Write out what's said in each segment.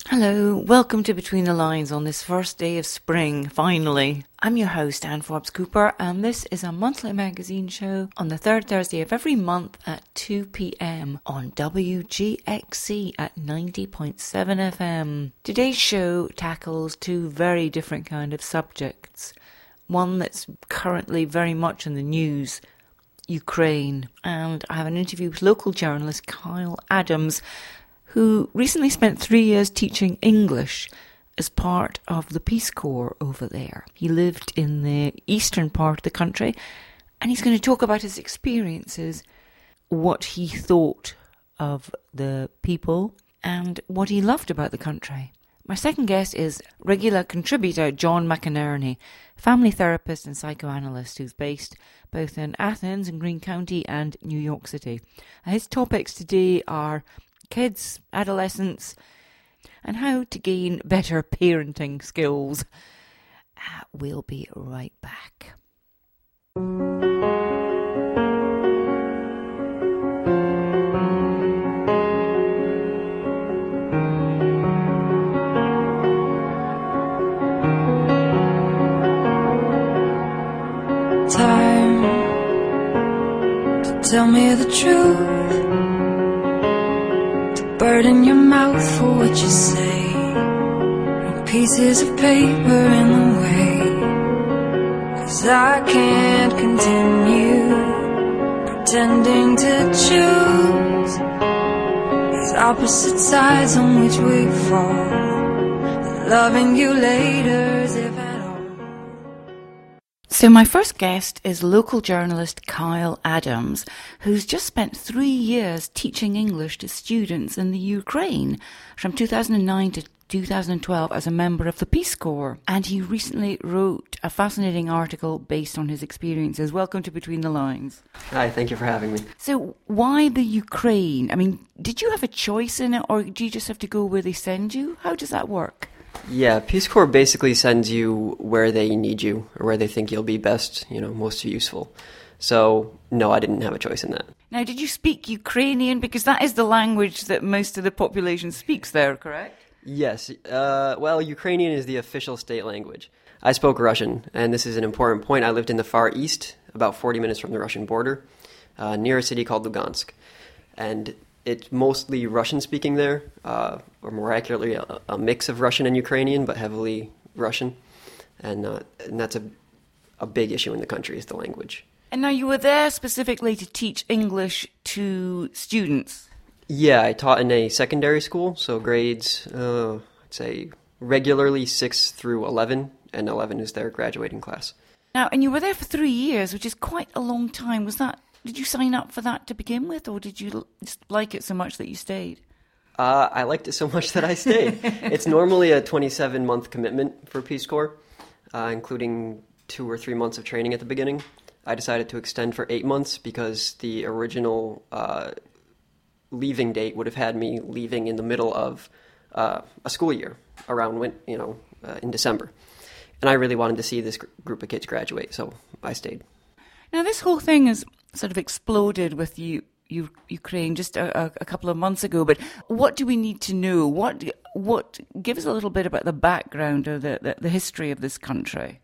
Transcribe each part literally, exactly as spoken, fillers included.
Hello, welcome to Between the Lines on this first day of spring, finally. I'm your host, Anne Forbes Cooper, and this is a monthly magazine show on the third Thursday of every month at two p.m. on W G X C at ninety point seven F M. Today's show tackles two very different kind of subjects. One that's currently very much in the news, Ukraine, and I have an interview with local journalist Kyle Adams, who recently spent three years teaching English as part of the Peace Corps over there. He lived in the eastern part of the country, and he's going to talk about his experiences, what he thought of the people, and what he loved about the country. My second guest is regular contributor John McInerney, family therapist and psychoanalyst who's based both in Athens and Greene County and New York City. His topics today are kids, adolescents, and how to gain better parenting skills. Uh, we'll be right back. Time to tell me the truth. Bird in your mouth for what you say. No pieces of paper in the way. 'Cause I can't continue pretending to choose these opposite sides on which we fall. And loving you later is if at all. So my first guest is local journalist Kyle Adams, who's just spent three years teaching English to students in the Ukraine from two thousand nine to two thousand twelve as a member of the Peace Corps. And he recently wrote a fascinating article based on his experiences. Welcome to Between the Lines. Hi, thank you for having me. So why the Ukraine? I mean, did you have a choice in it, or do you just have to go where they send you? How does that work? Yeah, Peace Corps basically sends you where they need you, or where they think you'll be best, you know, most useful. So, no, I didn't have a choice in that. Now, did you speak Ukrainian? Because that is the language that most of the population speaks there, correct? Yes. Uh, well, Ukrainian is the official state language. I spoke Russian, and this is an important point. I lived in the Far East, about forty minutes from the Russian border, uh, near a city called Lugansk. And it's mostly Russian-speaking there, uh, or more accurately, a, a mix of Russian and Ukrainian, but heavily Russian. And, uh, and that's a, a big issue in the country, is the language. And now you were there specifically to teach English to students? Yeah, I taught in a secondary school, so grades, uh, I'd say regularly six through eleven, and eleven is their graduating class. Now, and you were there for three years, which is quite a long time. Was that... Did you sign up for that to begin with, or did you just like it so much that you stayed? Uh, I liked it so much that I stayed. It's normally a twenty-seven month commitment for Peace Corps, uh, including two or three months of training at the beginning. I decided to extend for eight months because the original uh, leaving date would have had me leaving in the middle of uh, a school year, around when, you know, uh, in December. And I really wanted to see this gr- group of kids graduate, so I stayed. Now, this whole thing has sort of exploded with you, you Ukraine just a, a, a couple of months ago. But what do we need to know? What what give us a little bit about the background or the, the, the history of this country?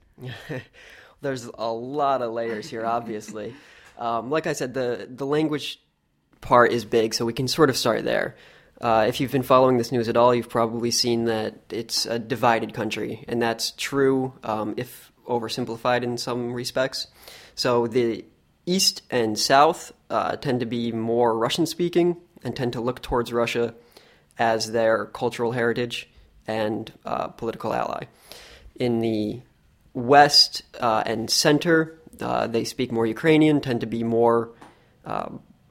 There's a lot of layers here, obviously. um, like I said, the the language part is big, so we can sort of start there. Uh, if you've been following this news at all, you've probably seen that it's a divided country, and that's true um, if oversimplified in some respects. So the East and South uh, tend to be more Russian-speaking and tend to look towards Russia as their cultural heritage and uh, political ally. In the West uh, and Center, uh, they speak more Ukrainian, tend to be more uh,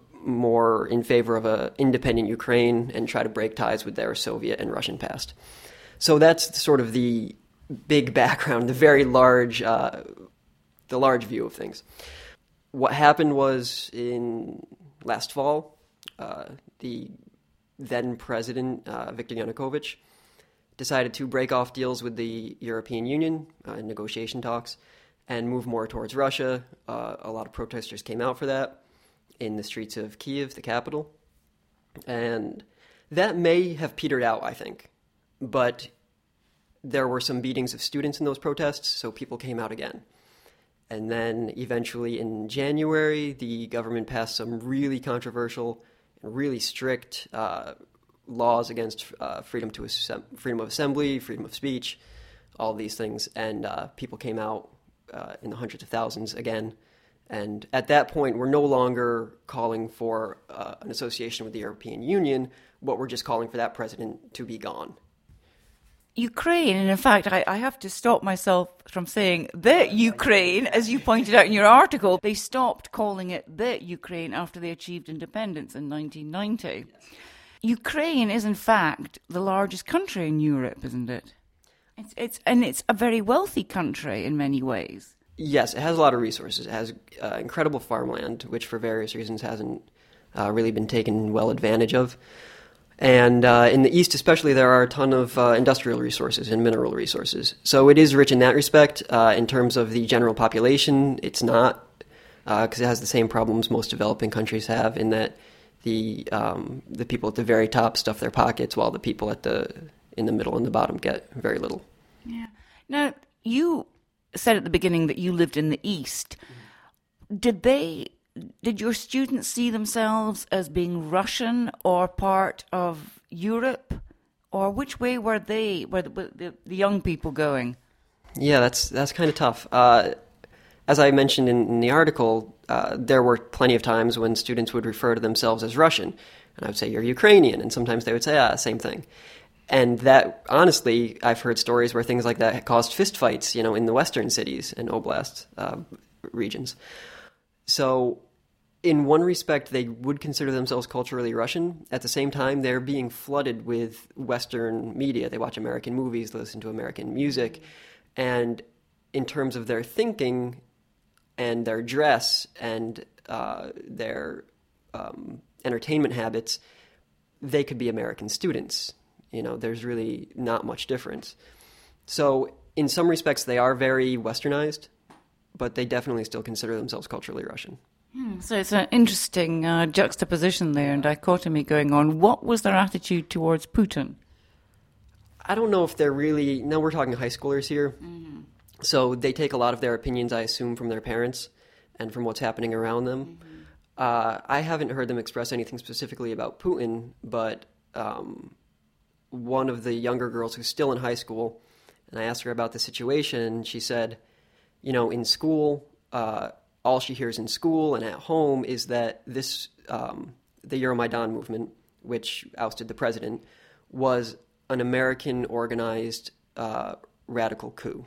more in favor of an independent Ukraine and try to break ties with their Soviet and Russian past. So that's sort of the big background, the very large, uh, the large view of things. What happened was in last fall, uh, the then president, uh, Viktor Yanukovych, decided to break off deals with the European Union, uh, negotiation talks, and move more towards Russia. Uh, a lot of protesters came out for that in the streets of Kyiv, the capital. And that may have petered out, I think. but there were some beatings of students in those protests, so people came out again. And then eventually in January, the government passed some really controversial and really strict uh, laws against uh, freedom to assemb- freedom of assembly, freedom of speech, all these things. And uh, people came out uh, in the hundreds of thousands again. And at that point, we're no longer calling for uh, an association with the European Union, but we're just calling for that president to be gone. Ukraine, and in fact, I, I have to stop myself from saying the Ukraine, as you pointed out in your article. They stopped calling it the Ukraine after they achieved independence in nineteen ninety. Yes. Ukraine is, in fact, the largest country in Europe, isn't it? It's, it's and it's a very wealthy country in many ways. Yes, it has a lot of resources. It has uh, incredible farmland, which for various reasons hasn't uh, really been taken well advantage of. And uh, in the East especially, there are a ton of uh, industrial resources and mineral resources. So it is rich in that respect. Uh, in terms of the general population, it's not, because uh, it has the same problems most developing countries have, in that the um, the people at the very top stuff their pockets, while the people at the in the middle and the bottom get very little. Yeah. Now, you said at the beginning that you lived in the East. Did they... Did your students see themselves as being Russian or part of Europe? Or which way were they, were the, the, the young people going? Yeah, that's that's kind of tough. Uh, as I mentioned in, in the article, uh, there were plenty of times when students would refer to themselves as Russian. And I would say, you're Ukrainian. And sometimes they would say, ah, same thing. And that, honestly, I've heard stories where things like that caused fistfights, you know, in the western cities and oblast uh, regions. So, in one respect, they would consider themselves culturally Russian. At the same time, they're being flooded with Western media. They watch American movies, they listen to American music. And in terms of their thinking and their dress and uh, their um, entertainment habits, they could be American students. You know, there's really not much difference. So, in some respects, they are very Westernized, but they definitely still consider themselves culturally Russian. Hmm, so it's an interesting uh, juxtaposition there and dichotomy going on. What was their attitude towards Putin? I don't know if they're really... No, we're talking high schoolers here. Mm-hmm. So they take a lot of their opinions, I assume, from their parents and from what's happening around them. Mm-hmm. Uh, I haven't heard them express anything specifically about Putin, but um, one of the younger girls who's still in high school, and I asked her about the situation, she said, you know, in school, uh, all she hears in school and at home is that this, um, the Euromaidan movement, which ousted the president, was an American organized uh, radical coup.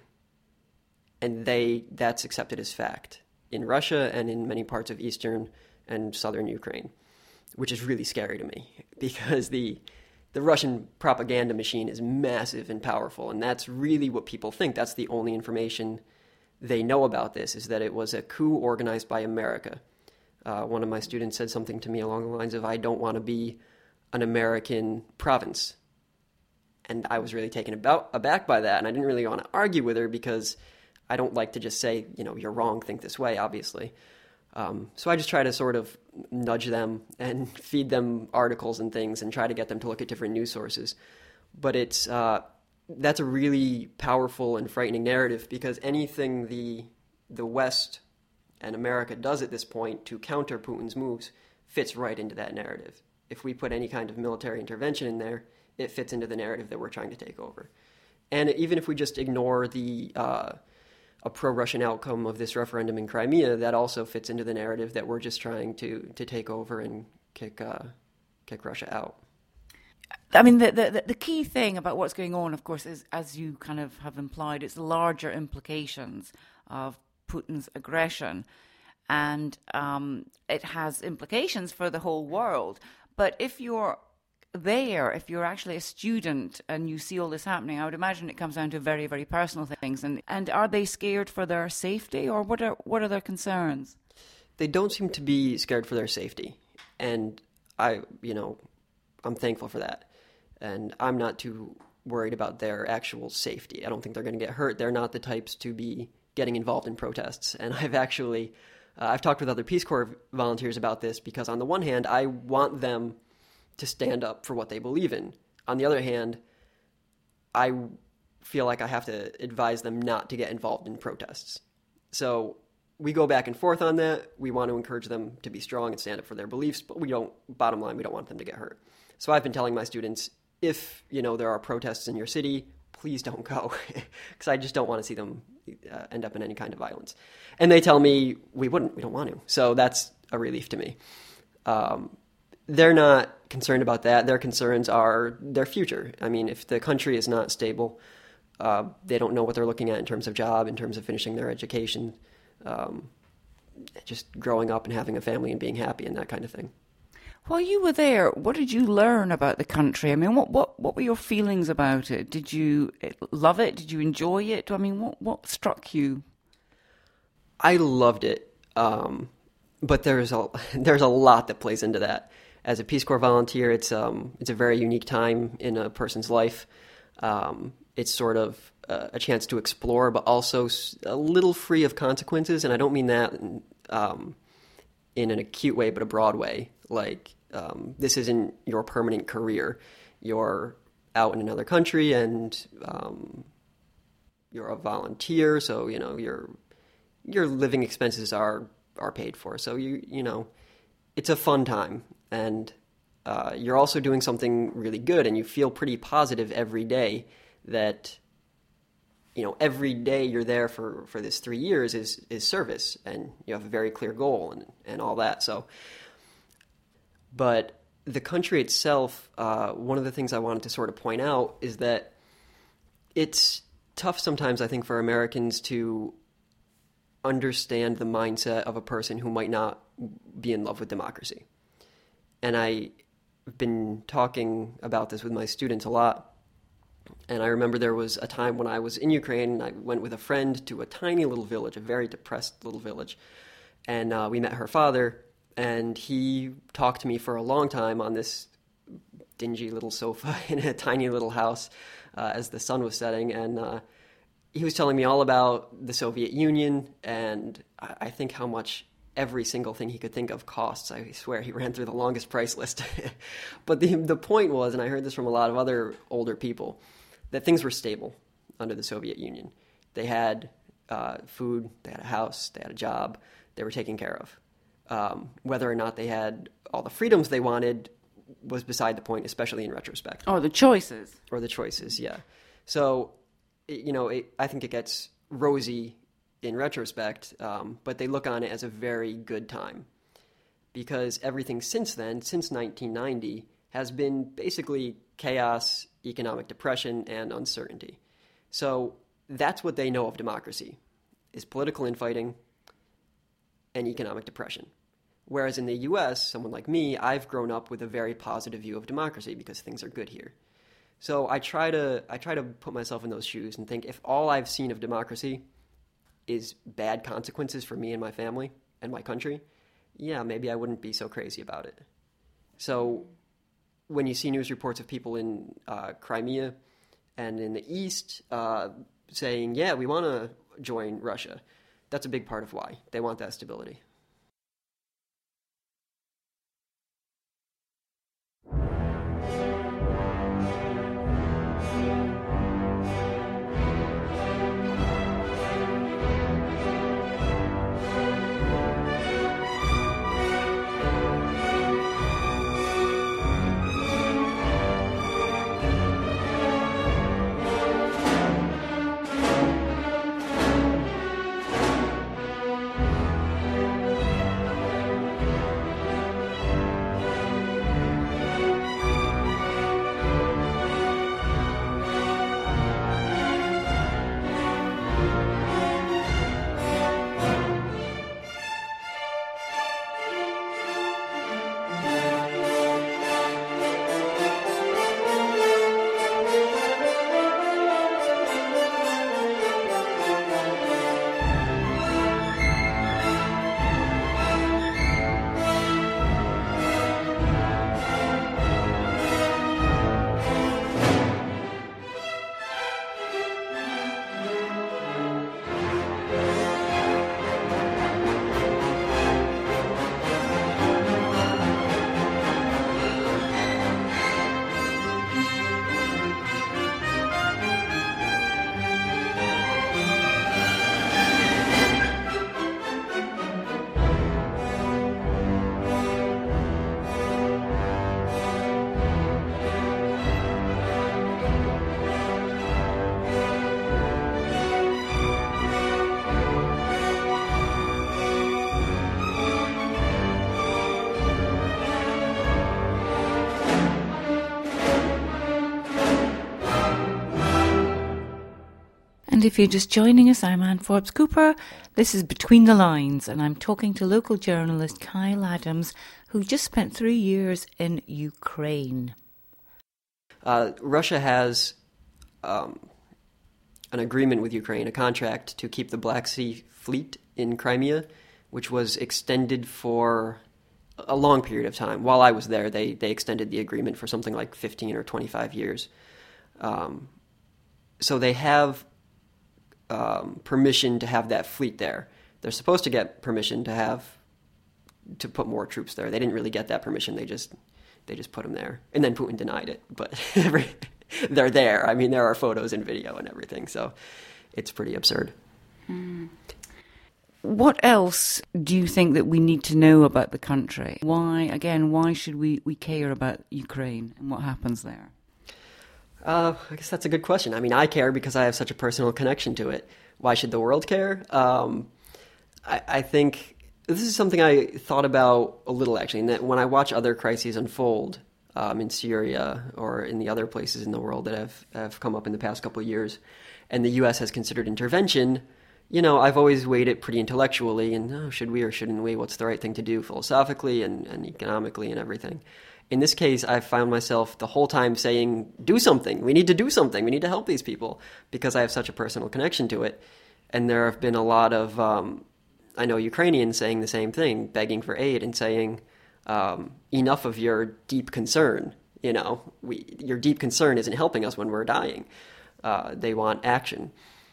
And they that's accepted as fact in Russia and in many parts of eastern and southern Ukraine, which is really scary to me because the the Russian propaganda machine is massive and powerful, and that's really what people think. That's the only information they know about this, is that it was a coup organized by America. Uh, one of my students said something to me along the lines of, I don't want to be an American province. And I was really taken about, aback by that, and I didn't really want to argue with her because I don't like to just say, you know, you're wrong, think this way, obviously. Um, so I just try to sort of nudge them and feed them articles and things and try to get them to look at different news sources. But it's... Uh, that's a really powerful and frightening narrative because anything the the West and America does at this point to counter Putin's moves fits right into that narrative. If we put any kind of military intervention in there, it fits into the narrative that we're trying to take over. And even if we just ignore the uh, a pro-Russian outcome of this referendum in Crimea, that also fits into the narrative that we're just trying to to take over and kick uh, kick Russia out. I mean, the, the the key thing about what's going on, of course, is, as you kind of have implied, it's the larger implications of Putin's aggression. And um, it has implications for the whole world. But if you're there, if you're actually a student and you see all this happening, I would imagine it comes down to very, very personal things. And, and are they scared for their safety, or what are what are their concerns? They don't seem to be scared for their safety. And I, you know... I'm thankful for that. And I'm not too worried about their actual safety. I don't think they're going to get hurt. They're not the types to be getting involved in protests. And I've actually, uh, I've talked with other Peace Corps volunteers about this because on the one hand, I want them to stand up for what they believe in. On the other hand, I feel like I have to advise them not to get involved in protests. So we go back and forth on that. We want to encourage them to be strong and stand up for their beliefs, but we don't, bottom line, we don't want them to get hurt. So I've been telling my students, if, you know, there are protests in your city, please don't go, because I just don't want to see them uh, end up in any kind of violence. And they tell me, we wouldn't, we don't want to. So that's a relief to me. Um, they're not concerned about that. Their concerns are their future. I mean, if the country is not stable, uh, they don't know what they're looking at in terms of job, in terms of finishing their education, um, just growing up and having a family and being happy and that kind of thing. While you were there, what did you learn about the country? I mean, what, what, what were your feelings about it? Did you love it? Did you enjoy it? I mean, what, what struck you? I loved it, um, but there's a there's a lot that plays into that. As a Peace Corps volunteer, it's um it's a very unique time in a person's life. Um, it's sort of a, a chance to explore, but also a little free of consequences, and I don't mean that um, in an acute way, but a broad way. Like, um, this isn't your permanent career. You're out in another country, and um, you're a volunteer, so you know your your living expenses are are paid for. So you you know, it's a fun time, and uh, you're also doing something really good, and you feel pretty positive every day that, you know, every day you're there for, for this three years is is service, and you have a very clear goal and and all that. So. But the country itself, uh, one of the things I wanted to sort of point out is that it's tough sometimes, I think, for Americans to understand the mindset of a person who might not be in love with democracy. And I've been talking about this with my students a lot. And I remember there was a time when I was in Ukraine, and I went with a friend to a tiny little village, a very depressed little village. And uh, we met her father. And he talked to me for a long time on this dingy little sofa in a tiny little house uh, as the sun was setting. And uh, he was telling me all about the Soviet Union, and I think how much every single thing he could think of costs. I swear he ran through the longest price list. But the the point was, and I heard this from a lot of other older people, that things were stable under the Soviet Union. They had uh, food, they had a house, they had a job, they were taken care of. Um, whether or not they had all the freedoms they wanted was beside the point, especially in retrospect. Oh, the choices. Or the choices, yeah. So, it, you know, it, I think it gets rosy in retrospect, um, but they look on it as a very good time. Because everything since then, since nineteen ninety, has been basically chaos, economic depression, and uncertainty. So that's what they know of democracy, is political infighting and economic depression. Whereas in the U S, someone like me, I've grown up with a very positive view of democracy because things are good here. So I try to I try to put myself in those shoes and think, if all I've seen of democracy is bad consequences for me and my family and my country, yeah, maybe I wouldn't be so crazy about it. So when you see news reports of people in uh, Crimea and in the East uh, saying, yeah, we want to join Russia, that's a big part of why. They want that stability. And if you're just joining us, I'm Anne Forbes Cooper. This is Between the Lines, and I'm talking to local journalist Kyle Adams, who just spent three years in Ukraine. Uh, Russia has um, an agreement with Ukraine, a contract to keep the Black Sea Fleet in Crimea, which was extended for a long period of time. While I was there, they, they extended the agreement for something like fifteen or twenty-five years. Um, so they have um, permission to have that fleet there. They're supposed to get permission to have to put more troops there. They didn't really get that permission. They just they just put them there, and then Putin denied it. But they're there. I mean, there are photos and video and everything. So it's pretty absurd. Hmm. What else do you think that we need to know about the country? Why, again, why should we, we care about Ukraine and what happens there? Uh, I guess that's a good question. I mean, I care because I have such a personal connection to it. Why should the world care? Um, I, I think this is something I thought about a little, actually, in that when I watch other crises unfold um, in Syria or in the other places in the world that have, have come up in the past couple of years, and the U S has considered intervention, you know, I've always weighed it pretty intellectually, and oh, should we or shouldn't we? What's the right thing to do philosophically and, and economically and everything? In this case, I found myself the whole time saying, do something. We need to do something. We need to help these people because I have such a personal connection to it. And there have been a lot of, um, I know, Ukrainians saying the same thing, begging for aid and saying, um, enough of your deep concern. You know, we, your deep concern isn't helping us when we're dying. Uh, they want action.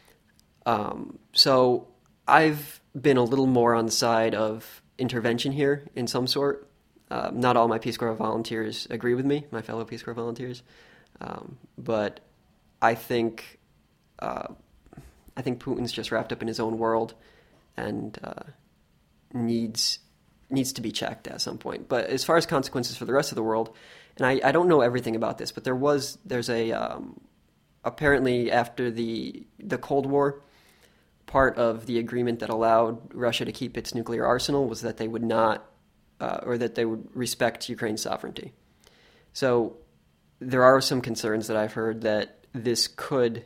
Um, so I've been a little more on the side of intervention here in some sort. Uh, not all my Peace Corps volunteers agree with me, my fellow Peace Corps volunteers. Um, but I think, uh, I think Putin's just wrapped up in his own world and, uh, needs, needs to be checked at some point. But as far as consequences for the rest of the world, and I, I don't know everything about this, but there was, there's a, um, apparently after the, the Cold War, part of the agreement that allowed Russia to keep its nuclear arsenal was that they would not, uh, or that they would respect Ukraine's sovereignty. So there are some concerns that I've heard that this could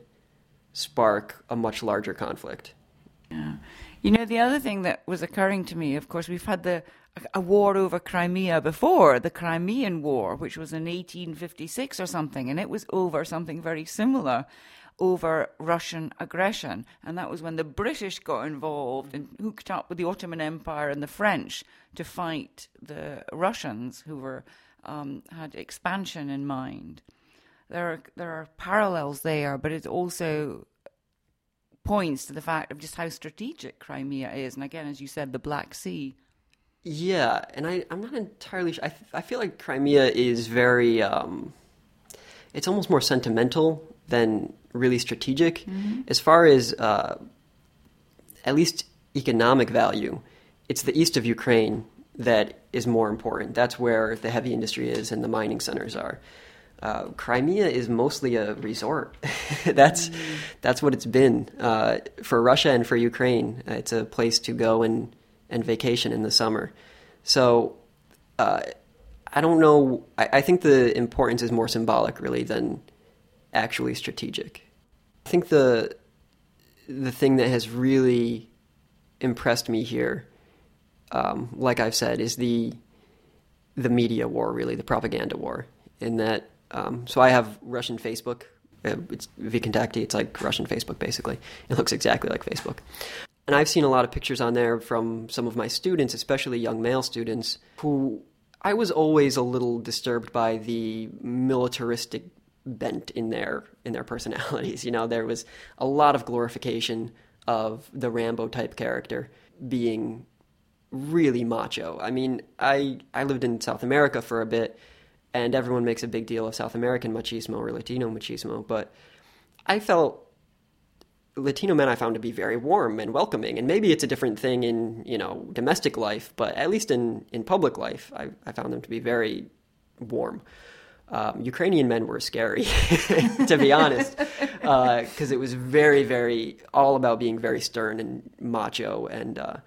spark a much larger conflict. Yeah. You know, the other thing that was occurring to me, of course, we've had the a war over Crimea before, the Crimean War, which was in eighteen fifty-six or something, and it was over something very similar, over Russian aggression. And that was when the British got involved and hooked up with the Ottoman Empire and the French to fight the Russians who were um, had expansion in mind. There are, there are parallels there, but it also points to the fact of just how strategic Crimea is. And again, as you said, the Black Sea. Yeah, and I, I'm not entirely sure. I, I feel like Crimea is very, um, it's almost more sentimental than really strategic. Mm-hmm. As far as uh, at least economic value, it's the east of Ukraine that is more important. That's where the heavy industry is and the mining centers are. Uh, Crimea is mostly a resort. that's mm. that's what it's been uh, for Russia and for Ukraine. It's a place to go and, and vacation in the summer. So uh, I don't know. I, I think the importance is more symbolic, really, than actually strategic. I think the the thing that has really impressed me here, um, like I've said, is the the media war, really, the propaganda war. In that, um, so I have Russian Facebook. Uh, it's VKontakte. It's like Russian Facebook, basically. It looks exactly like Facebook. And I've seen a lot of pictures on there from some of my students, especially young male students, who I was always a little disturbed by the militaristic bent in their in their personalities. You know, there was a lot of glorification of the Rambo type character being really macho. I mean, I I lived in South America for a bit, and everyone makes a big deal of South American machismo or Latino machismo, but I felt Latino men I found to be very warm and welcoming, and maybe it's a different thing in, you know, domestic life, but at least in, in public life, I, I found them to be very warm. Um, Ukrainian men were scary, to be honest, because uh, it was very, very, all about being very stern and macho. And uh,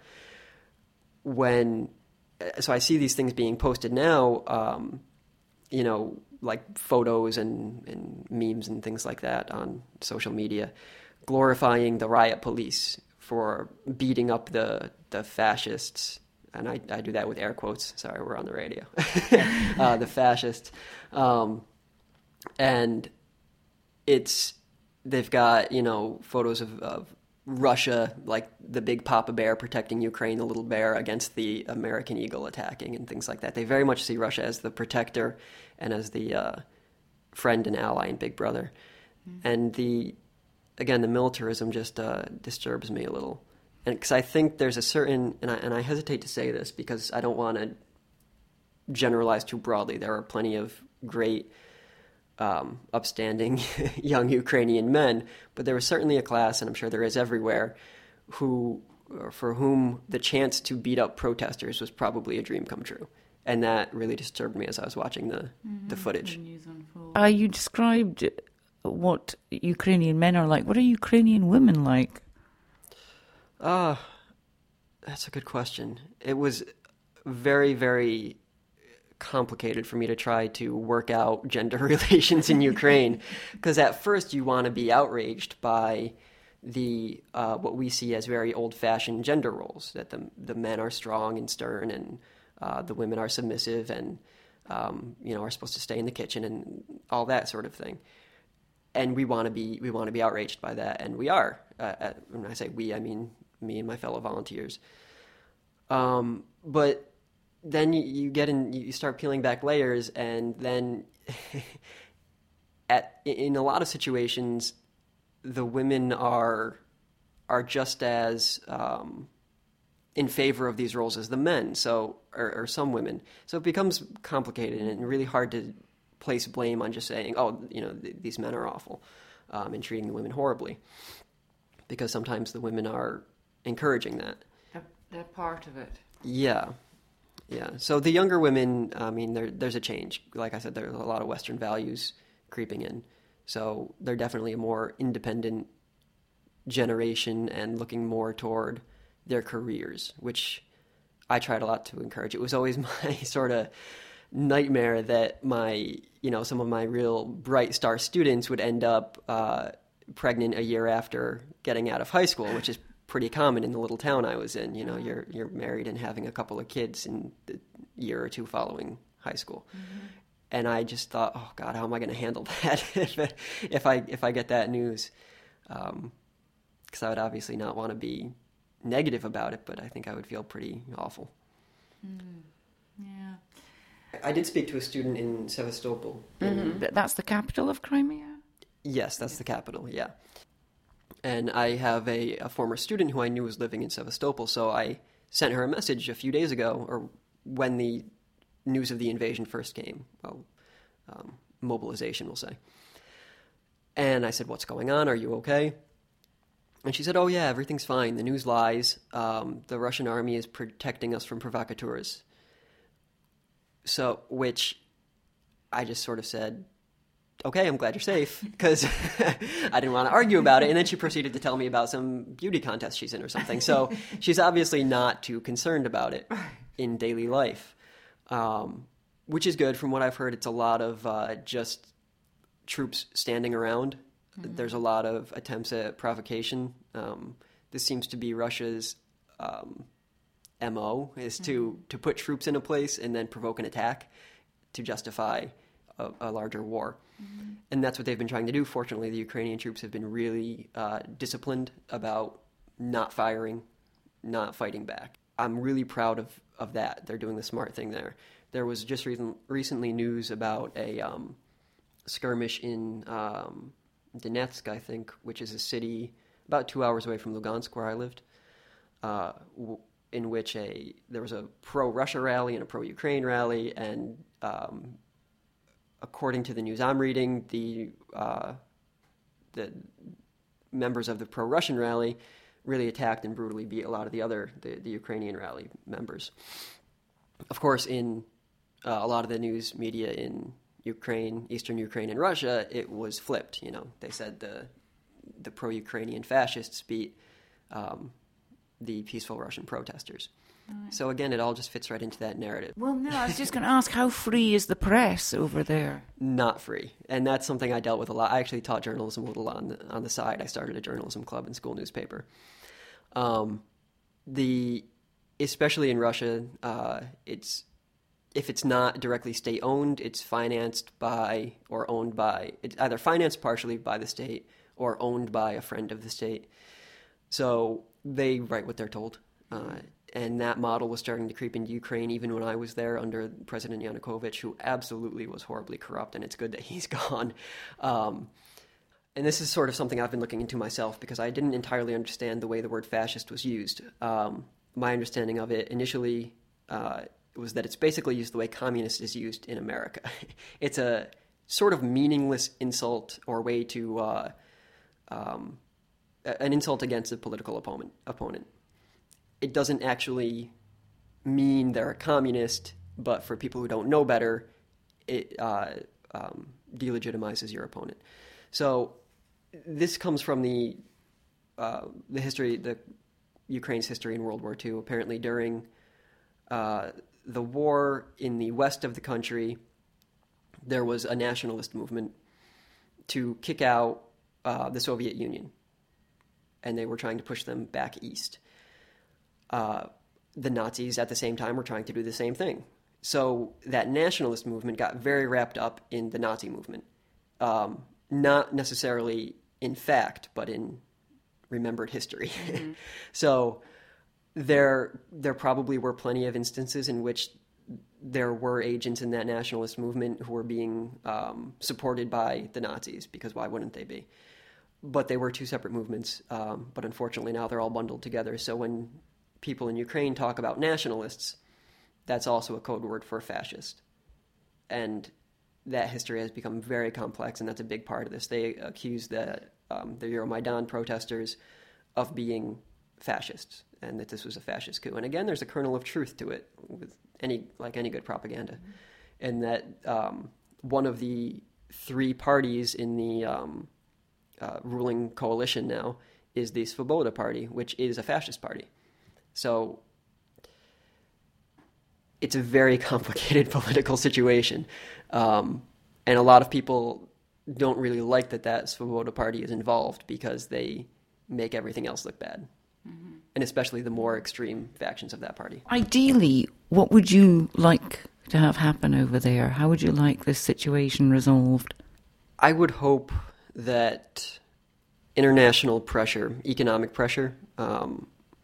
when, so I see these things being posted now, um, you know, like photos and, and memes and things like that on social media, glorifying the riot police for beating up the the fascists. And I, I do that with air quotes. Sorry, we're on the radio. uh, the fascists. Um, and it's, they've got, you know, photos of, of Russia, like the big Papa Bear protecting Ukraine, the little bear, against the American eagle attacking and things like that. They very much see Russia as the protector and as the uh, friend and ally and big brother. Mm-hmm. And the, again, the militarism just uh, disturbs me a little. And because I think there's a certain, and I, and I hesitate to say this because I don't want to generalize too broadly. There are plenty of great, um, upstanding young Ukrainian men, but there was certainly a class, and I'm sure there is everywhere, who, or for whom the chance to beat up protesters was probably a dream come true. And that really disturbed me as I was watching the, mm-hmm. the footage. Uh, you described what Ukrainian men are like. What are Ukrainian women like? Uh, that's a good question. It was very, very complicated for me to try to work out gender relations in Ukraine, because at first you want to be outraged by the uh, what we see as very old-fashioned gender roles, that the the men are strong and stern and uh, the women are submissive and um, you know are supposed to stay in the kitchen and all that sort of thing. And we want to be we want to be outraged by that, and we are. Uh, uh, when I say we, I mean me and my fellow volunteers. Um, but then you, you get in, you start peeling back layers, and then at in a lot of situations, the women are are just as um, in favor of these roles as the men. So, or, or some women. So it becomes complicated and really hard to place blame on just saying, "Oh, you know, th- these men are awful," um, and treating the women horribly, because sometimes the women are encouraging that. They're part of it. Yeah. Yeah. So the younger women, I mean, there, there's a change. Like I said, there's a lot of Western values creeping in. So they're definitely a more independent generation and looking more toward their careers, which I tried a lot to encourage. It was always my sort of nightmare that my, you know, some of my real bright star students would end up uh, pregnant a year after getting out of high school, which is pretty common in the little town I was in. You know, you're you're married and having a couple of kids in the year or two following high school. Mm-hmm. And I just thought, oh God, how am I going to handle that if, if I if I get that news? Because um, I would obviously not want to be negative about it, but I think I would feel pretty awful. Mm. Yeah. I did speak to a student in Sevastopol. Mm-hmm. In, that's the capital of Crimea? Yes, that's the capital, yeah. And I have a, a former student who I knew was living in Sevastopol, so I sent her a message a few days ago, or when the news of the invasion first came, well, um, mobilization, we'll say. And I said, what's going on? Are you okay? And she said, oh yeah, everything's fine. The news lies. Um, the Russian army is protecting us from provocateurs. So, which I just sort of said, okay, I'm glad you're safe, because I didn't want to argue about it. And then she proceeded to tell me about some beauty contest she's in or something. So she's obviously not too concerned about it in daily life, um, which is good. From what I've heard, it's a lot of uh, just troops standing around. Mm-hmm. There's a lot of attempts at provocation. Um, this seems to be Russia's um, M O, is mm-hmm. to, to put troops in a place and then provoke an attack to justify a, a larger war. Mm-hmm. And that's what they've been trying to do. Fortunately, the Ukrainian troops have been really uh, disciplined about not firing, not fighting back. I'm really proud of, of that. They're doing the smart thing there. There was just recent, recently news about a um, skirmish in um, Donetsk, I think, which is a city about two hours away from Lugansk, where I lived, uh, w- in which a there was a pro-Russia rally and a pro-Ukraine rally, and um, according to the news I'm reading, the uh, the members of the pro-Russian rally really attacked and brutally beat a lot of the other the, the Ukrainian rally members. Of course, in uh, a lot of the news media in Ukraine, Eastern Ukraine, and Russia, it was flipped. You know, they said the the pro-Ukrainian fascists beat um, the peaceful Russian protesters. So again, it all just fits right into that narrative. Well, no, I was just going to ask, how free is the press over there? Not free. And that's something I dealt with a lot. I actually taught journalism a little on the, on the side. I started a journalism club and school newspaper. Um, the especially in Russia, uh, it's if it's not directly state-owned, it's financed by or owned by, it's either financed partially by the state or owned by a friend of the state. So they write what they're told. Uh, and that model was starting to creep into Ukraine even when I was there under President Yanukovych, who absolutely was horribly corrupt, and it's good that he's gone. Um, and this is sort of something I've been looking into myself because I didn't entirely understand the way the word fascist was used. Um, my understanding of it initially uh, was that it's basically used the way communist is used in America. It's a sort of meaningless insult or way to uh, um, an insult against a political opponent. opponent. It doesn't actually mean they're a communist, but for people who don't know better, it uh, um, delegitimizes your opponent. So this comes from the uh, the history, the Ukraine's history in World War Two. Apparently, during uh, the war in the west of the country, there was a nationalist movement to kick out uh, the Soviet Union, and they were trying to push them back east. Uh, the Nazis at the same time were trying to do the same thing. So that nationalist movement got very wrapped up in the Nazi movement. Um, not necessarily in fact, but in remembered history. Mm-hmm. So there there probably were plenty of instances in which there were agents in that nationalist movement who were being um, supported by the Nazis, because why wouldn't they be? But they were two separate movements. Um, but unfortunately now they're all bundled together. So when people in Ukraine talk about nationalists, that's also a code word for fascist. And that history has become very complex, and that's a big part of this. They accuse the, um, the Euromaidan protesters of being fascists, and that this was a fascist coup. And again, there's a kernel of truth to it, with any like any good propaganda. Mm-hmm. And that um, one of the three parties in the um, uh, ruling coalition now is the Svoboda Party, which is a fascist party. So it's a very complicated political situation. Um, and a lot of people don't really like that that Svoboda Party is involved because they make everything else look bad. Mm-hmm. And especially the more extreme factions of that party. Ideally, what would you like to have happen over there? How would you like this situation resolved? I would hope that international pressure, economic pressure, um,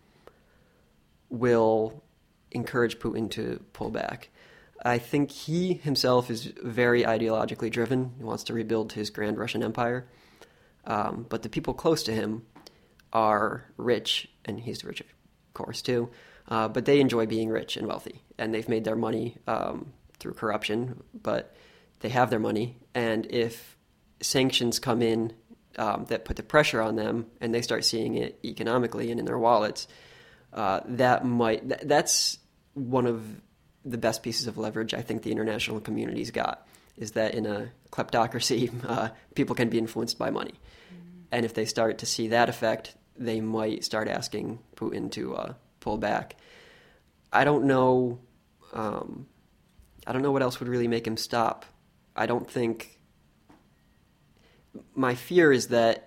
will encourage Putin to pull back. I think he himself is very ideologically driven. He wants to rebuild his grand Russian empire. Um, but the people close to him are rich, and he's rich, of course, too. Uh, but they enjoy being rich and wealthy, and they've made their money um, through corruption, but they have their money. And if sanctions come in um, that put the pressure on them, and they start seeing it economically and in their wallets, Uh, that might th- that's one of the best pieces of leverage I think the international community's got, is that in a kleptocracy, uh, people can be influenced by money. Mm-hmm. And if they start to see that effect, they might start asking Putin to uh, pull back. I don't know. Um, I don't know what else would really make him stop. I don't think. My fear is that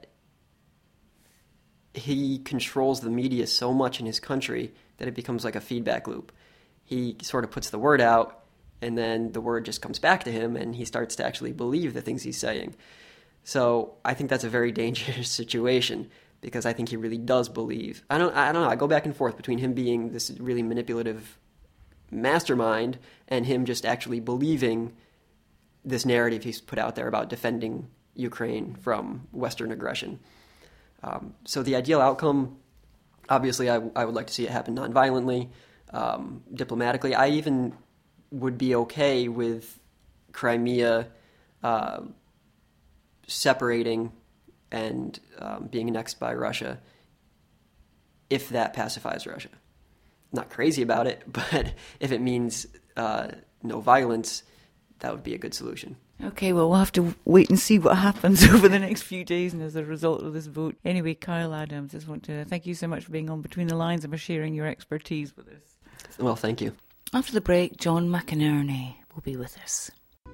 he controls the media so much in his country that it becomes like a feedback loop. He sort of puts the word out, and then the word just comes back to him, and he starts to actually believe the things he's saying. So I think that's a very dangerous situation, because I think he really does believe. I don't. I don't know. I go back and forth between him being this really manipulative mastermind and him just actually believing this narrative he's put out there about defending Ukraine from Western aggression. Um, so the ideal outcome, obviously, I, I would like to see it happen nonviolently, um, diplomatically. I even would be okay with Crimea uh, separating and um, being annexed by Russia if that pacifies Russia. Not crazy about it, but if it means uh, no violence, that would be a good solution. Okay, well, we'll have to wait and see what happens over the next few days and as a result of this vote. Anyway, Kyle Adams, I just want to thank you so much for being on Between the Lines and for sharing your expertise with us. Well, thank you. After the break, John McInerney will be with us.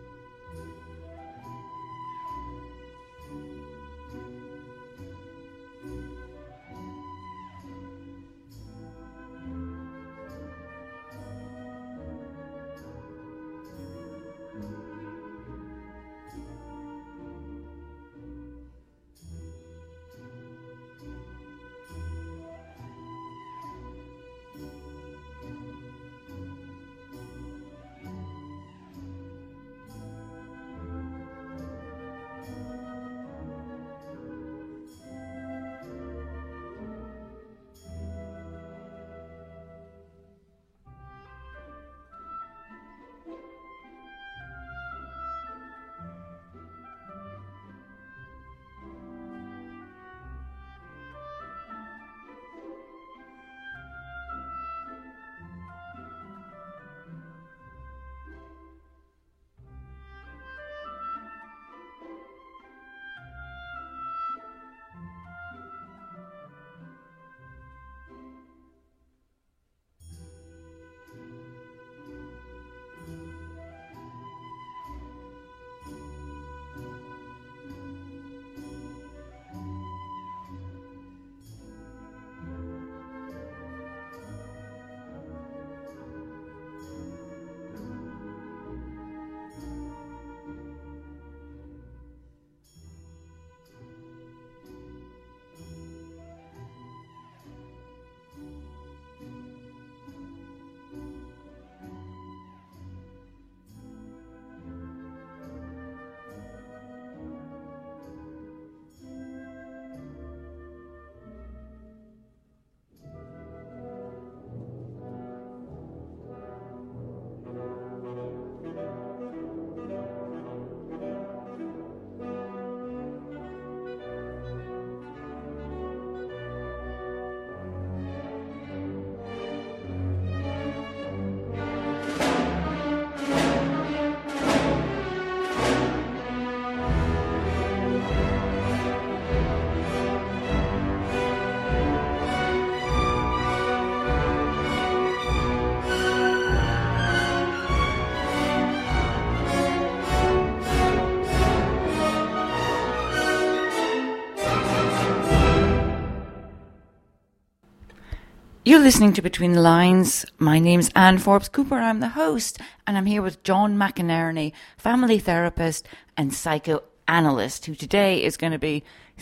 You're listening to Between the Lines. My name's Anne Forbes Cooper. I'm the host, and I'm here with John McInerney, family therapist and psychoanalyst, who today is going to be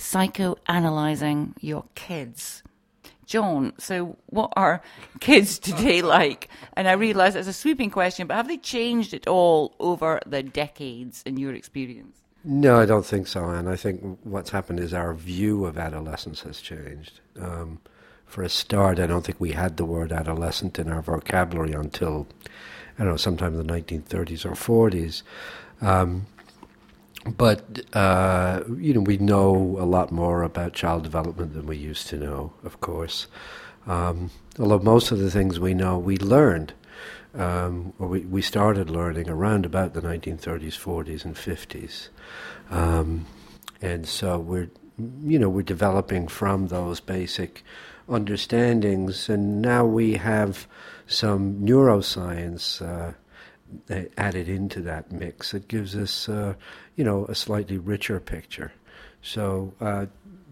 psychoanalyzing your kids. John, so what are kids today like? And I realise it's a sweeping question, but have they changed at all over the decades in your experience? No, I don't think so, Anne. I think what's happened is our view of adolescence has changed. Um, For a start, I don't think we had the word adolescent in our vocabulary until, I don't know, sometime in the nineteen thirties or forties. Um, but, uh, you know, we know a lot more about child development than we used to know, of course. Um, although most of the things we know, we learned, um, or we, we started learning around about the nineteen thirties, forties, and fifties. Um, and so we're, you know, we're developing from those basic understandings, and now we have some neuroscience uh, added into that mix. It gives us, uh, you know, a slightly richer picture. So, uh,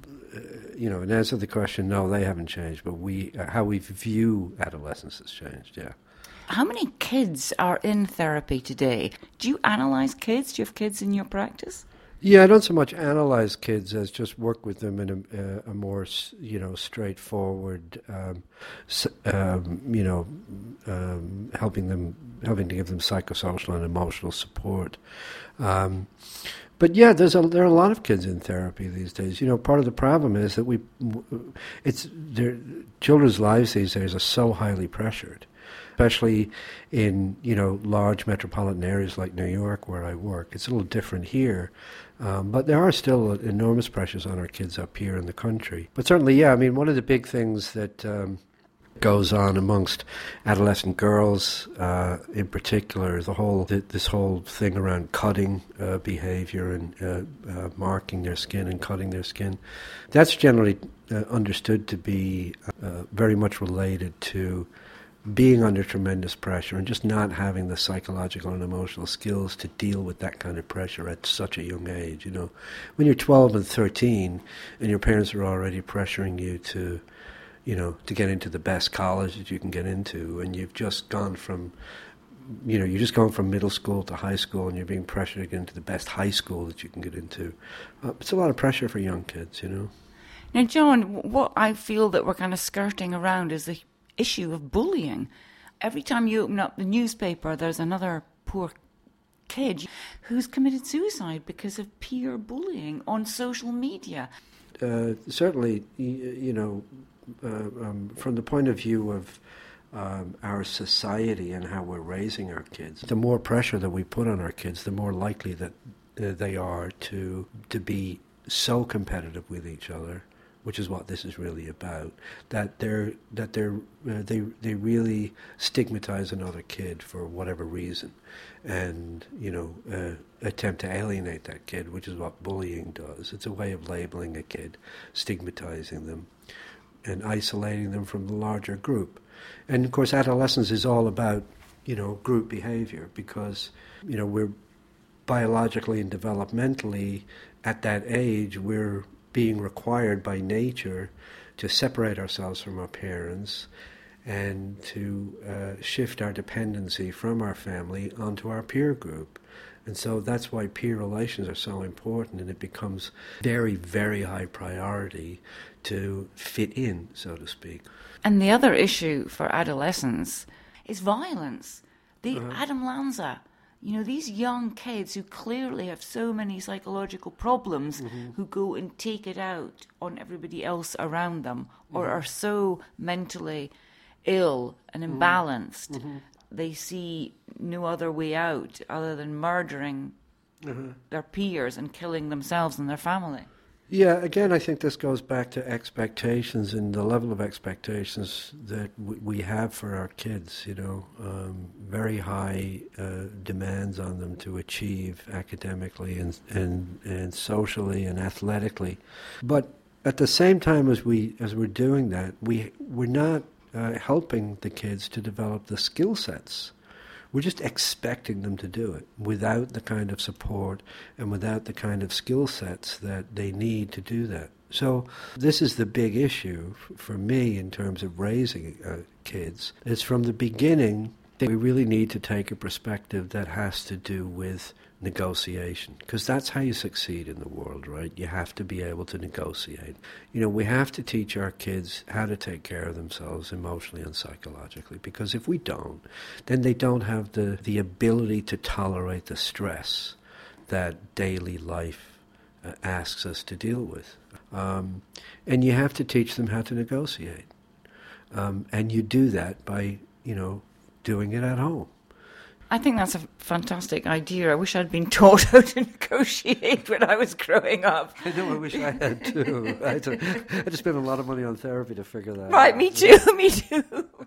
you know, in answer to the question, no, they haven't changed, but we, uh, how we view adolescence has changed, yeah. How many kids are in therapy today? Do you analyse kids? Do you have kids in your practice? Yeah, I don't so much analyze kids as just work with them in a, uh, a more, you know, straightforward, um, um, you know, um, helping them, helping to give them psychosocial and emotional support. Um, but yeah, there's a there are a lot of kids in therapy these days. You know, part of the problem is that we, it's their children's lives these days are so highly pressured, especially in, you know, large metropolitan areas like New York where I work. It's a little different here. Um, but there are still enormous pressures on our kids up here in the country. But certainly, yeah, I mean, one of the big things that um, goes on amongst adolescent girls uh, in particular is the whole, th- this whole thing around cutting uh, behavior and uh, uh, marking their skin and cutting their skin. That's generally uh, understood to be uh, very much related to being under tremendous pressure and just not having the psychological and emotional skills to deal with that kind of pressure at such a young age. You know, when you're twelve and thirteen and your parents are already pressuring you to, you know, to get into the best college that you can get into, and you've just gone from, you know, you're just going from middle school to high school, and you're being pressured to get into the best high school that you can get into. Uh, it's a lot of pressure for young kids, you know. Now, John, what I feel that we're kind of skirting around is the issue of bullying. Every time you open up the newspaper, there's another poor kid who's committed suicide because of peer bullying on social media. Uh, certainly, you, you know, uh, um, from the point of view of um, our society and how we're raising our kids, the more pressure that we put on our kids, the more likely that uh, they are to to be so competitive with each other, which is what this is really about, that they're that they're uh, they they really stigmatize another kid for whatever reason, and you know uh, attempt to alienate that kid, which is what bullying does. It's a way of labeling a kid, stigmatizing them, and isolating them from the larger group. And of course, adolescence is all about you know group behavior, because you know we're biologically and developmentally at that age we're being required by nature to separate ourselves from our parents and to uh, shift our dependency from our family onto our peer group. And so that's why peer relations are so important, and it becomes very, very high priority to fit in, so to speak. And the other issue for adolescents is violence. The Uh-huh. Adam Lanza, you know, these young kids who clearly have so many psychological problems, mm-hmm. who go and take it out on everybody else around them, or mm-hmm. are so mentally ill and imbalanced, mm-hmm. they see no other way out other than murdering mm-hmm. their peers and killing themselves and their family. Yeah, again, I think this goes back to expectations and the level of expectations that w- we have for our kids, you know, um, very high uh, demands on them to achieve academically and, and, and socially and athletically. But at the same time as, we, as we're doing that, we, we're not uh, helping the kids to develop the skill sets. We're just expecting them to do it without the kind of support and without the kind of skill sets that they need to do that. So this is the big issue f- for me in terms of raising uh, kids. It's from the beginning that we really need to take a perspective that has to do with negotiation, because that's how you succeed in the world, right? You have to be able to negotiate. You know, we have to teach our kids how to take care of themselves emotionally and psychologically, because if we don't, then they don't have the, the ability to tolerate the stress that daily life uh, asks us to deal with. Um, and you have to teach them how to negotiate. Um, and you do that by, you know, doing it at home. I think that's a fantastic idea. I wish I'd been taught how to negotiate when I was growing up. I know, I wish I had too. I had, to, I had to spend a lot of money on therapy to figure that right, out. Right, me too, me too.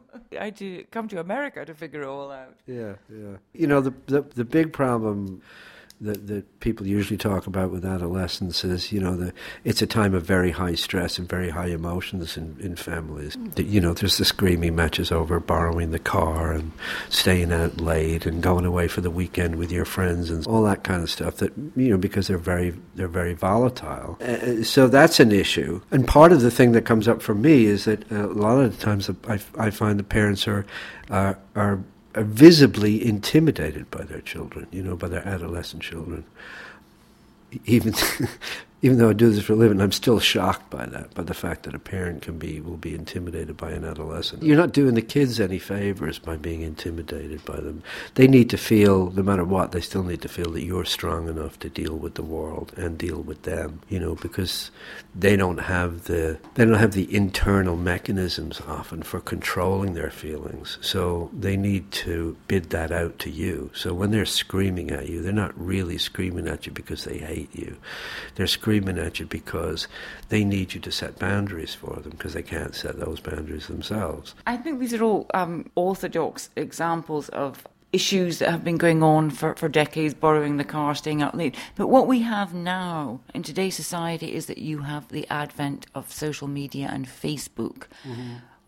I had to come to America to figure it all out. Yeah, yeah. You know, the the, the big problem that, that people usually talk about with adolescence is, you know, the, it's a time of very high stress and very high emotions in, in families. The, you know, there's the screaming matches over borrowing the car and staying out late and going away for the weekend with your friends and all that kind of stuff that, you know, because they're very, they're very volatile. Uh, so that's an issue. And part of the thing that comes up for me is that uh, a lot of the times I, I find the parents are, uh, are, are visibly intimidated by their children, you know, by their adolescent children. Even even though I do this for a living, I'm still shocked by that, by the fact that a parent can be will be intimidated by an adolescent. You're not doing the kids any favors by being intimidated by them. They need to feel, no matter what, they still need to feel that you're strong enough to deal with the world and deal with them, you know, because they don't have the they don't have the internal mechanisms often for controlling their feelings. So they need to bid that out to you. So when they're screaming at you, they're not really screaming at you because they hate you. They're screaming at you because they need you to set boundaries for them, because they can't set those boundaries themselves. I think these are all um, orthodox examples of issues that have been going on for, for decades, borrowing the car, staying out late. But what we have now in today's society is that you have the advent of social media and Facebook. Mm-hmm.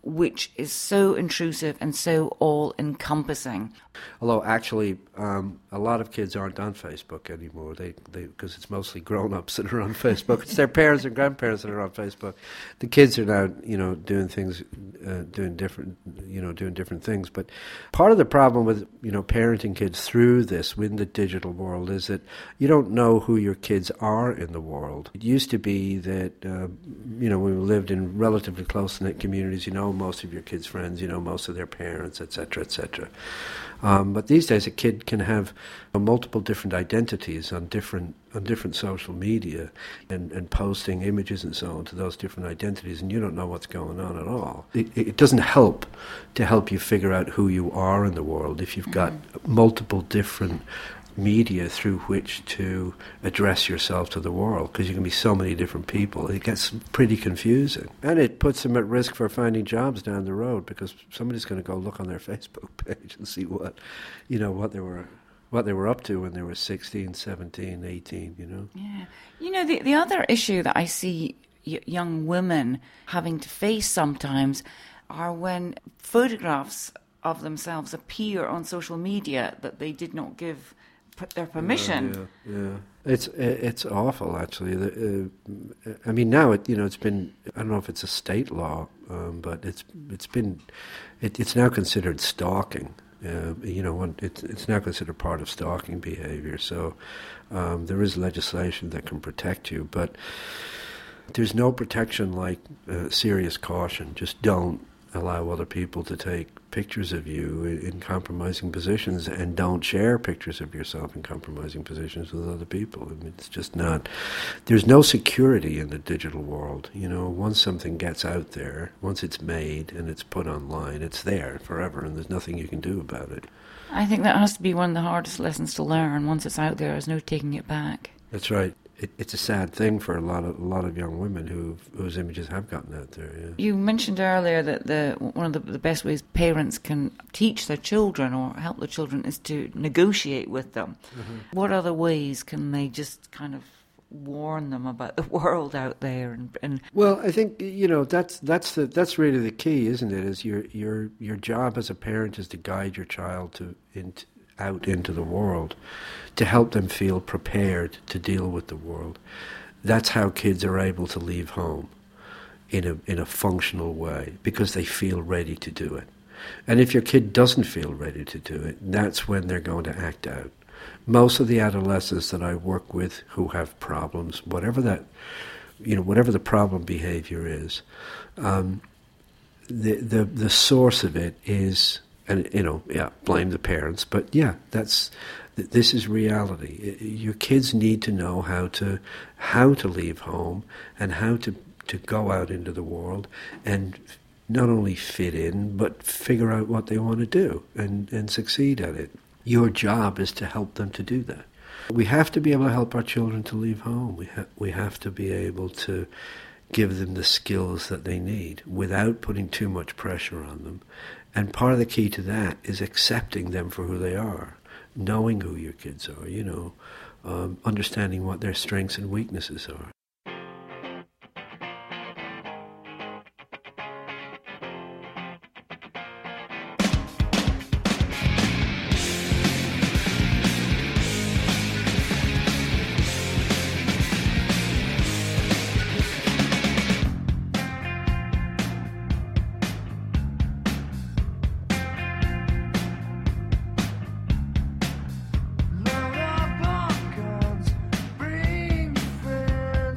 which is so intrusive and so all-encompassing. Although actually, um, a lot of kids aren't on Facebook anymore. They, they, because it's mostly grown-ups that are on Facebook. It's their parents and grandparents that are on Facebook. The kids are now, you know, doing things, uh, doing different, you know, doing different things. But part of the problem with, you know, parenting kids through this, within the digital world, is that you don't know who your kids are in the world. It used to be that, uh, you know, when we lived in relatively close-knit communities, you know most of your kids' friends, you know most of their parents, et cetera, et cetera. Um, but these days, a kid can have uh, multiple different identities on different on different social media, and, and posting images and so on to those different identities, and you don't know what's going on at all. It, it doesn't help to help you figure out who you are in the world if you've got mm-hmm. multiple different media through which to address yourself to the world, because you can be so many different people. It gets pretty confusing, and it puts them at risk for finding jobs down the road, because somebody's going to go look on their Facebook page and see what, you know, what they were what they were up to when they were sixteen, seventeen, eighteen, you know. Yeah. You know, the the other issue that I see y- young women having to face sometimes are when photographs of themselves appear on social media that they did not give their permission. Yeah, yeah, yeah. It's it's awful, actually. The, uh, I mean, now it you know it's been, I don't know if it's a state law, um, but it's it's been it, it's now considered stalking. Uh, you know, it's it's now considered part of stalking behavior. So um, there is legislation that can protect you, but there's no protection like uh, serious caution. Just don't allow other people to take pictures of you in, in compromising positions, and don't share pictures of yourself in compromising positions with other people. I mean, it's just not, there's no security in the digital world. You know, once something gets out there, once it's made and it's put online, it's there forever, and there's nothing you can do about it. I think that has to be one of the hardest lessons to learn. Once it's out there, there's no taking it back. That's right. It, it's a sad thing for a lot of a lot of young women who whose images have gotten out there. Yeah. You mentioned earlier that the one of the, the best ways parents can teach their children or help their children is to negotiate with them. Mm-hmm. What other ways can they just kind of warn them about the world out there? And, and well, I think you know that's that's the that's really the key, isn't it? Is your your your job as a parent is to guide your child to into. out into the world, to help them feel prepared to deal with the world. That's how kids are able to leave home in a in a functional way, because they feel ready to do it. And if your kid doesn't feel ready to do it, that's when they're going to act out. Most of the adolescents that I work with who have problems, whatever that, you know, whatever the problem behavior is, um, the the the source of it is. And, you know, yeah, blame the parents. But, yeah, that's this is reality. Your kids need to know how to how to leave home and how to, to go out into the world and not only fit in, but figure out what they want to do and, and succeed at it. Your job is to help them to do that. We have to be able to help our children to leave home. We, ha- we have to be able to give them the skills that they need without putting too much pressure on them. And part of the key to that is accepting them for who they are, knowing who your kids are, you know, um, understanding what their strengths and weaknesses are. Load up on guns, bring your friends.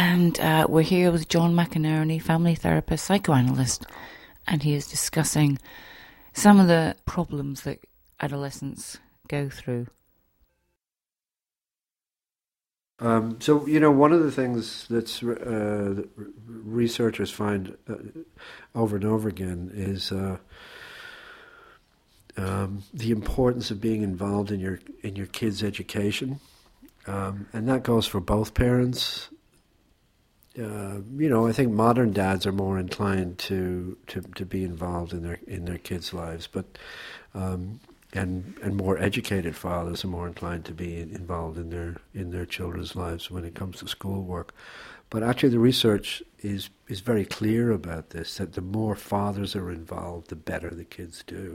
And uh, we're here with John McInerney, family therapist, psychoanalyst, and he is discussing some of the problems that adolescents go through. Um, so, you know, one of the things that's uh, that researchers find uh, over and over again is uh, um, the importance of being involved in your in your kids' education, um, and that goes for both parents. Uh, you know, I think modern dads are more inclined to, to, to be involved in their in their kids' lives, but um, and and more educated fathers are more inclined to be involved in their in their children's lives when it comes to schoolwork. But actually, the research is is very clear about this: that the more fathers are involved, the better the kids do.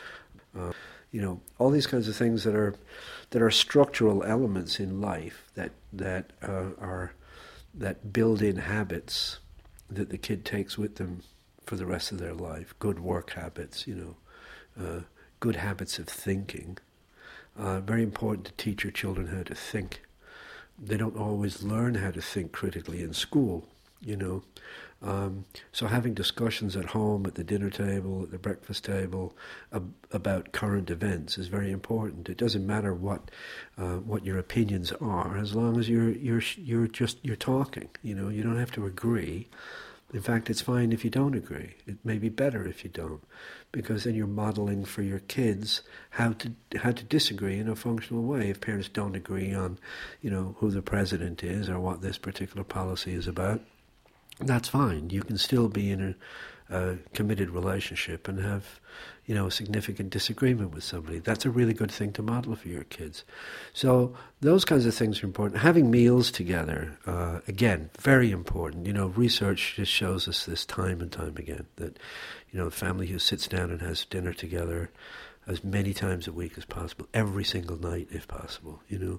Uh, you know, all these kinds of things that are that are structural elements in life that that uh, are that build in habits that the kid takes with them for the rest of their life. Good work habits, you know, uh, good habits of thinking. Uh, very important to teach your children how to think. They don't always learn how to think critically in school, you know. Um, so having discussions at home, at the dinner table, at the breakfast table, ab- about current events is very important. It doesn't matter what uh, what your opinions are, as long as you're you're you're just you're talking. You know, you don't have to agree. In fact, it's fine if you don't agree. It may be better if you don't, because then you're modeling for your kids how to how to disagree in a functional way. If parents don't agree on, you know, who the president is or what this particular policy is about, that's fine. You can still be in a, a committed relationship and have, you know, a significant disagreement with somebody. That's a really good thing to model for your kids. So those kinds of things are important. Having meals together, uh, again, very important. You know, research just shows us this time and time again, that, you know, a family who sits down and has dinner together as many times a week as possible, every single night if possible, you know.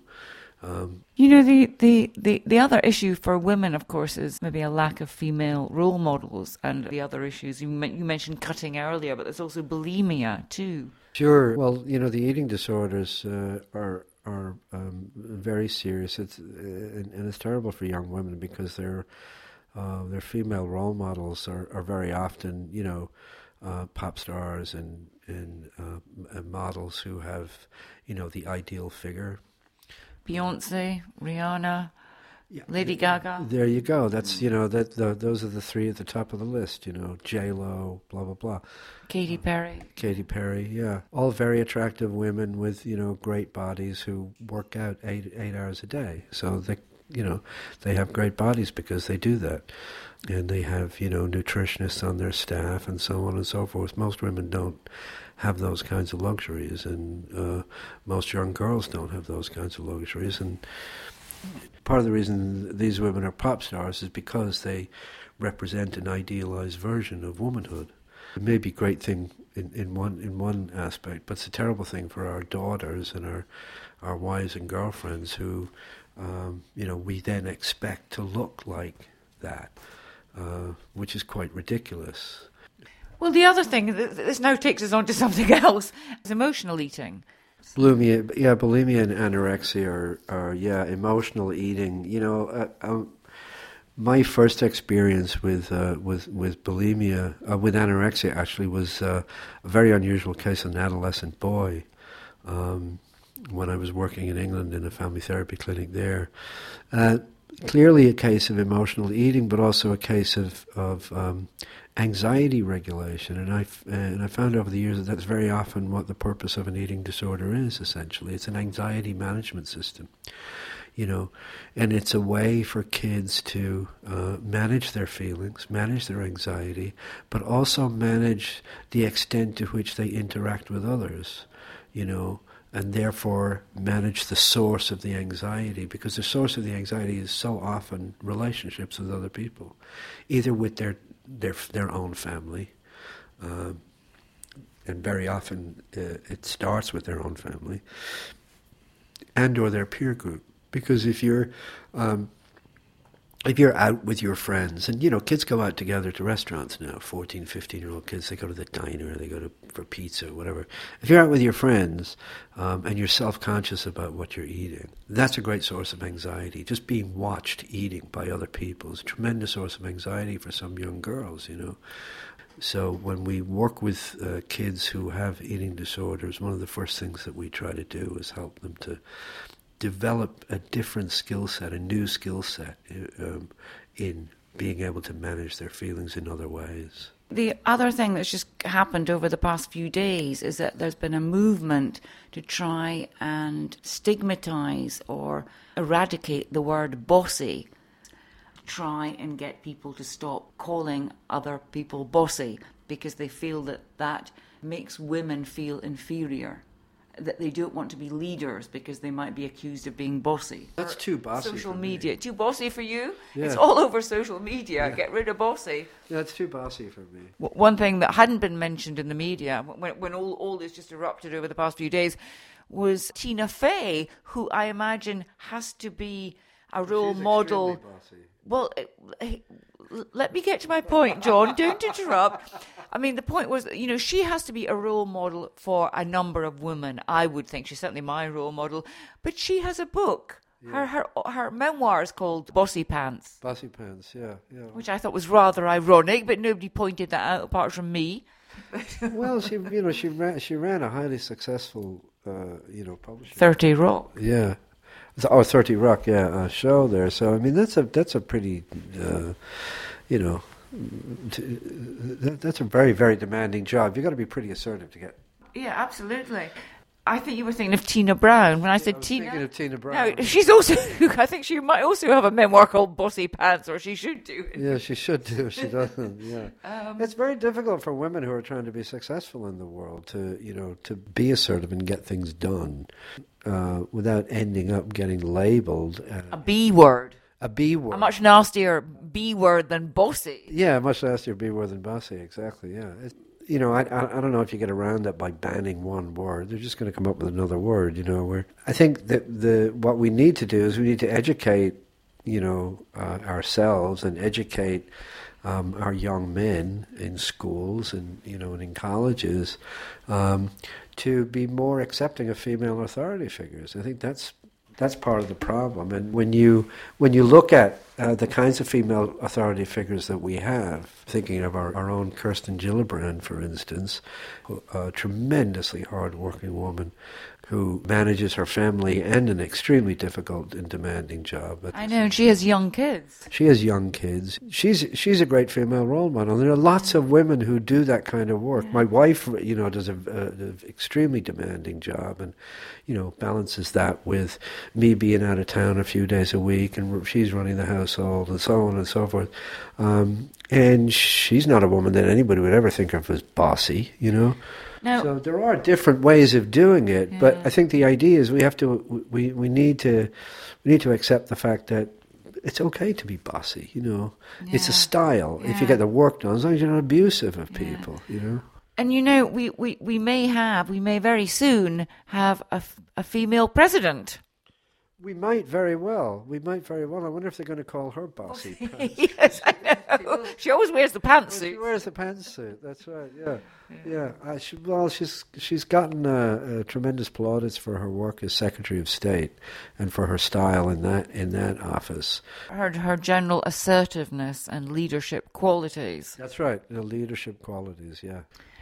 Um, you know, the, the, the, the other issue for women, of course, is maybe a lack of female role models, and the other issues. You, you mentioned cutting earlier, but there's also bulimia too. Sure. Well, you know, the eating disorders uh, are are um, very serious. It's uh, and, and it's terrible for young women because their uh, their female role models are, are very often, you know, uh, pop stars and and, uh, and models who have, you know, the ideal figure. Beyonce, Rihanna, yeah. Lady Gaga. There you go. That's, you know, that the, those are the three at the top of the list, you know, J-Lo, blah, blah, blah. Katy Perry. Uh, Katy Perry, yeah. All very attractive women with, you know, great bodies who work out eight eight hours a day. So, they, you know, they have great bodies because they do that. And they have, you know, nutritionists on their staff and so on and so forth. Most women don't have those kinds of luxuries, and uh, most young girls don't have those kinds of luxuries. And part of the reason these women are pop stars is because they represent an idealized version of womanhood. It may be a great thing in, in one in one aspect, but it's a terrible thing for our daughters and our our wives and girlfriends who, um, you know, we then expect to look like that, uh, which is quite ridiculous. Well, the other thing, this now takes us on to something else, is emotional eating. Bulimia, yeah, bulimia and anorexia are, are yeah, emotional eating. You know, uh, um, my first experience with uh, with with bulimia, uh, with anorexia actually, was uh, a very unusual case of an adolescent boy. Um, when I was working in England in a family therapy clinic there, uh, clearly a case of emotional eating, but also a case of of um, anxiety regulation, and I and I found over the years that that's very often what the purpose of an eating disorder is. Essentially, it's an anxiety management system, you know, and it's a way for kids to uh, manage their feelings, manage their anxiety, but also manage the extent to which they interact with others, you know, and therefore manage the source of the anxiety, because the source of the anxiety is so often relationships with other people, either with their their their own family, uh, and very often uh, it starts with their own family, and or their peer group. Because if you're um, if you're out with your friends, and, you know, kids go out together to restaurants now, fourteen, fifteen-year-old kids, they go to the diner, they go to for pizza, whatever. If you're out with your friends um, and you're self-conscious about what you're eating, that's a great source of anxiety. Just being watched eating by other people is a tremendous source of anxiety for some young girls, you know. So when we work with uh, kids who have eating disorders, one of the first things that we try to do is help them to develop a different skill set, a new skill set um, in being able to manage their feelings in other ways. The other thing that's just happened over the past few days is that there's been a movement to try and stigmatise or eradicate the word bossy. Try and get people to stop calling other people bossy because they feel that that makes women feel inferior, that they don't want to be leaders because they might be accused of being bossy. That's too bossy. Social for media. Me. Too bossy for you? Yeah. It's all over social media. Yeah. Get rid of bossy. Yeah, it's too bossy for me. One thing that hadn't been mentioned in the media, when, when all, all this just erupted over the past few days, was Tina Fey, who I imagine has to be a role She's model. bossy. Well, let me get to my point, John. Don't interrupt. I mean, the point was, you know, she has to be a role model for a number of women, I would think. She's certainly my role model. But she has a book. Yeah. Her, her her memoir is called Bossy Pants. Bossy Pants, yeah, yeah. Which I thought was rather ironic, but nobody pointed that out apart from me. Well, she, you know, she ran, she ran a highly successful, uh, you know, publishing. thirty Rock. Yeah. Or thirty Rock, yeah, uh, show there. So I mean, that's a that's a pretty, uh, you know, t- that, that's a very very demanding job. You've got to be pretty assertive to get. Yeah, absolutely. I think you were thinking of Tina Brown when I said I was Tina. Thinking of Tina Brown. No, she's also. I think she might also have a memoir called Bossy Pants, or she should do. Yeah, she should do. She doesn't. Yeah, um, it's very difficult for women who are trying to be successful in the world to, you know, to be assertive and get things done uh, without ending up getting labelled uh, a B word. A B word. A much nastier B word than bossy. Yeah, a much nastier B word than bossy. Exactly. Yeah. It's, You know, I, I I don't know if you get around that by banning one word. They're just going to come up with another word, you know. Where I think that the what we need to do is we need to educate, you know, uh, ourselves and educate um, our young men in schools and, you know, and in colleges um, to be more accepting of female authority figures. I think that's that's part of the problem. And when you when you look at uh, the kinds of female authority figures that we have, thinking of our, our own Kirsten Gillibrand, for instance, a tremendously hard-working woman who manages her family and an extremely difficult and demanding job. I know, and she has young kids. She has young kids. She's she's a great female role model. There are lots of women who do that kind of work. Yeah. My wife, you know, does a, a, a extremely demanding job, and you know, balances that with me being out of town a few days a week, and she's running the household, and so on and so forth. Um, and she's not a woman that anybody would ever think of as bossy, you know. No. So there are different ways of doing it, yeah. But I think the idea is we have to we, we need to we need to accept the fact that it's okay to be bossy, you know. Yeah. It's a style. Yeah. If you get the work done, as long as you're not abusive of people, yeah. you know. And you know, we, we, we may have, we may very soon have a, a female president. We might very well. We might very well. I wonder if they're going to call her Bossy Pants. Yes, I know. She always wears the pantsuit. Well, she wears the pantsuit. That's right. Yeah, yeah. yeah. Uh, she, well, she's she's gotten uh, uh, tremendous plaudits for her work as Secretary of State and for her style in that in that office. Her her general assertiveness and leadership qualities. That's right. The leadership qualities. Yeah.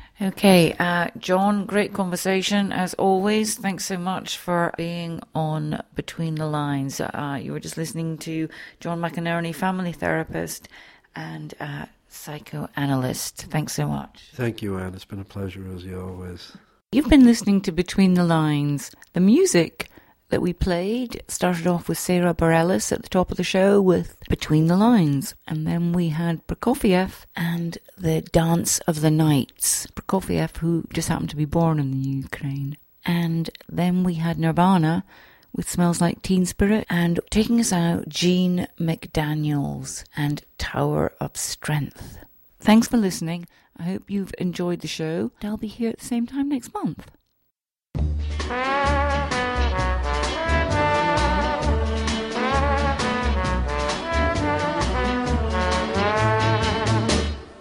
Okay, uh, John, great conversation as always. Thanks so much for being on Between the Lines. Uh, you were just listening to John McInerney, family therapist and uh, psychoanalyst. Thanks so much. Thank you, Anne. It's been a pleasure as always. You've been listening to Between the Lines. The music that we played started off with Sarah Bareilles at the top of the show with Between the Lines. And then we had Prokofiev and the Dance of the Nights. Prokofiev, who just happened to be born in the Ukraine. And then we had Nirvana with Smells Like Teen Spirit. And taking us out, Gene McDaniels and Tower of Strength. Thanks for listening. I hope you've enjoyed the show. I'll be here at the same time next month.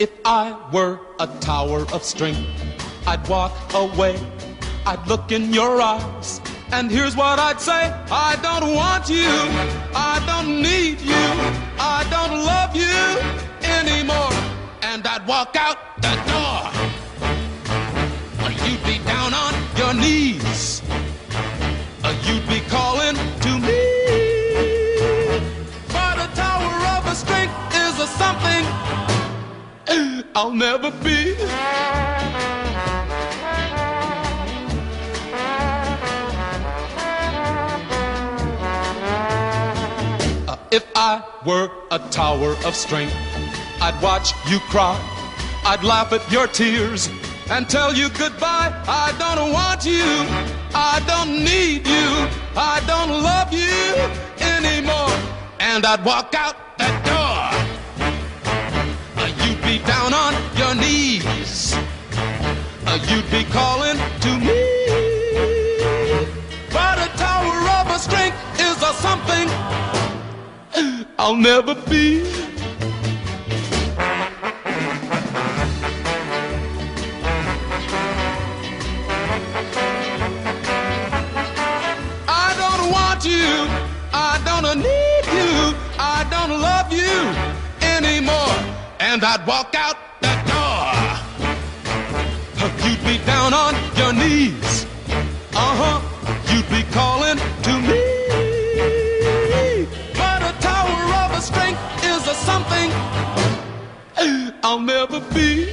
If I were a tower of strength, I'd walk away, I'd look in your eyes, and here's what I'd say. I don't want you, I don't need you, I don't love you anymore. And I'd walk out the door. You'd be down on your knees, you'd be calling to me. But a tower of a strength is a something I'll never be. Uh, if I were a tower of strength, I'd watch you cry, I'd laugh at your tears and tell you goodbye. I don't want you, I don't need you, I don't love you anymore. And I'd walk out that door. Uh, you'd be down on your knees, uh, you'd be calling to me. But a tower of a strength is a something I'll never be. You, I don't need you, I don't love you anymore. And I'd walk out that door. You'd be down on your knees, uh-huh, you'd be calling to me. But a tower of a strength is a something I'll never be.